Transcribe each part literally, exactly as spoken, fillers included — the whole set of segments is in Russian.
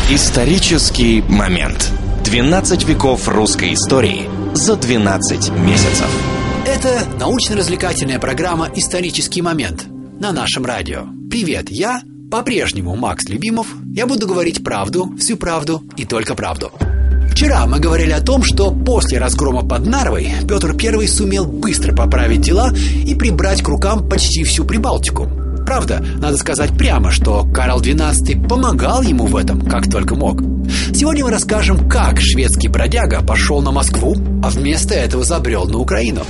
Исторический момент. двенадцать веков русской истории за двенадцать месяцев. Это научно-развлекательная программа «Исторический момент» на нашем радио. Привет, я по-прежнему Макс Любимов. Я буду говорить правду, всю правду и только правду. Вчера мы говорили о том, что после разгрома под Нарвой Петр Первый сумел быстро поправить дела и прибрать к рукам почти всю Прибалтику. Правда, надо сказать прямо, что Карл двенадцатый помогал ему в этом, как только мог. Сегодня мы расскажем, как шведский бродяга пошел на Москву, а вместо этого забрел на Украину.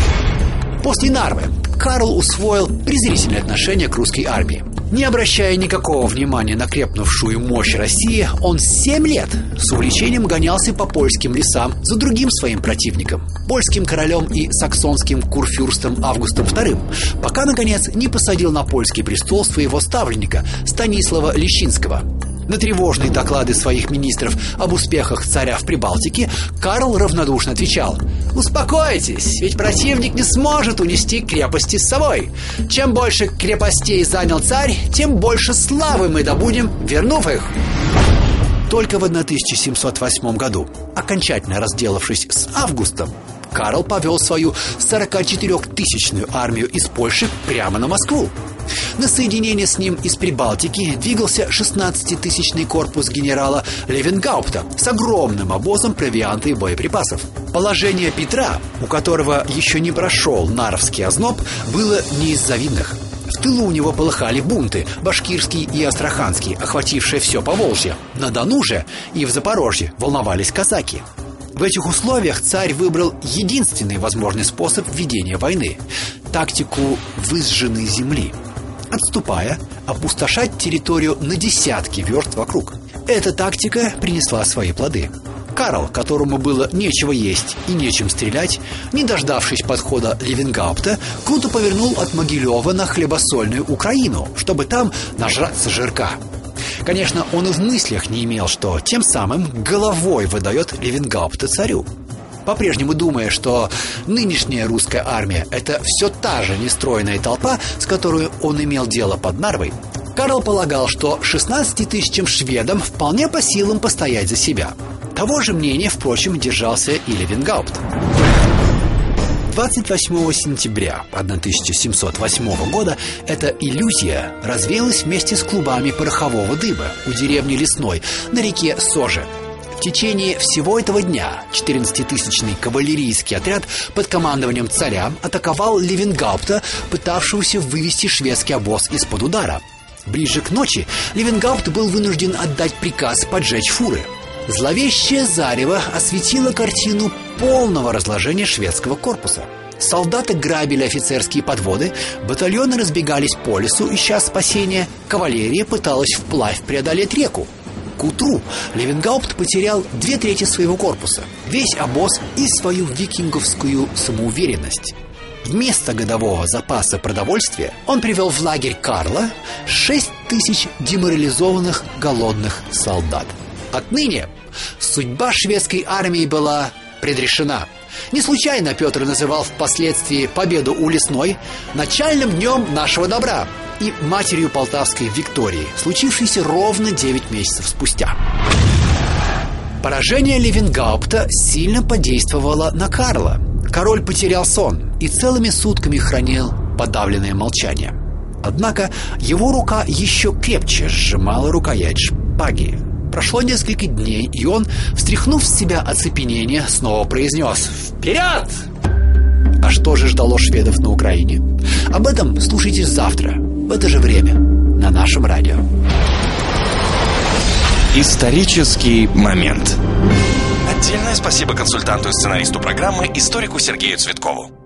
После Нарвы Карл усвоил презрительное отношение к русской армии. Не обращая никакого внимания на крепнувшую мощь России, он семь лет с увлечением гонялся по польским лесам за другим своим противником, польским королем и саксонским курфюрстом Августом вторым, пока, наконец, не посадил на польский престол своего ставленника Станислава Лещинского. На тревожные доклады своих министров об успехах царя в Прибалтике Карл равнодушно отвечал: «Успокойтесь, ведь противник не сможет унести крепости с собой. Чем больше крепостей занял царь, тем больше славы мы добудем, вернув их». Только в тысяча семьсот восьмом году, окончательно разделавшись с Августом, Карл повел свою сорокачетырёхтысячную армию из Польши прямо на Москву. На соединение с ним из Прибалтики двигался шестнадцатитысячный корпус генерала Левенгаупта с огромным обозом провианта и боеприпасов. Положение Петра, у которого еще не прошел Нарвский озноб, было не из завидных. В тылу у него полыхали бунты, башкирский и астраханский, охватившие все Поволжье. На Дону же и в Запорожье волновались казаки. В этих условиях царь выбрал единственный возможный способ ведения войны – тактику выжженной земли. Отступая, опустошать территорию на десятки верст вокруг. Эта тактика принесла свои плоды. Карл, которому было нечего есть и нечем стрелять, не дождавшись подхода Левенгаупта, круто повернул от Могилева на хлебосольную Украину, чтобы там нажраться жирка. Конечно, он и в мыслях не имел, что тем самым головой выдает Левенгаупта царю. По-прежнему думая, что нынешняя русская армия – это все та же нестройная толпа, с которой он имел дело под Нарвой, Карл полагал, что шестнадцати тысячам шведам вполне по силам постоять за себя. Того же мнения, впрочем, держался и Левенгаупт. двадцать восьмого сентября тысяча семьсот восьмого года эта иллюзия развеялась вместе с клубами порохового дыма у деревни Лесной на реке Соже. В течение всего этого дня четырнадцатитысячный кавалерийский отряд под командованием царя атаковал Левенгаупта, пытавшегося вывести шведский обоз из-под удара. Ближе к ночи Левенгаупт был вынужден отдать приказ поджечь фуры. Зловещее зарево осветило картину полного разложения шведского корпуса. Солдаты грабили офицерские подводы, батальоны разбегались по лесу, ища спасения, кавалерия пыталась вплавь преодолеть реку. К утру Левенгаупт потерял две трети своего корпуса, весь обоз и свою викинговскую самоуверенность. Вместо годового запаса продовольствия он привел в лагерь Карла шесть тысяч деморализованных голодных солдат. Отныне судьба шведской армии была предрешена. Не случайно Петр называл впоследствии победу у Лесной начальным днем нашего добра и матерью Полтавской Виктории, случившейся ровно девять месяцев спустя. Поражение Левенгаупта сильно подействовало на Карла. Король потерял сон и целыми сутками хранил подавленное молчание. Однако его рука еще крепче сжимала рукоять шпаги. Прошло несколько дней, и он, встряхнув с себя оцепенение, снова произнес: «Вперед!» А что же ждало шведов на Украине? Об этом слушайте завтра, в это же время, на нашем радио. Исторический момент. Отдельное спасибо консультанту и сценаристу программы, историку Сергею Цветкову.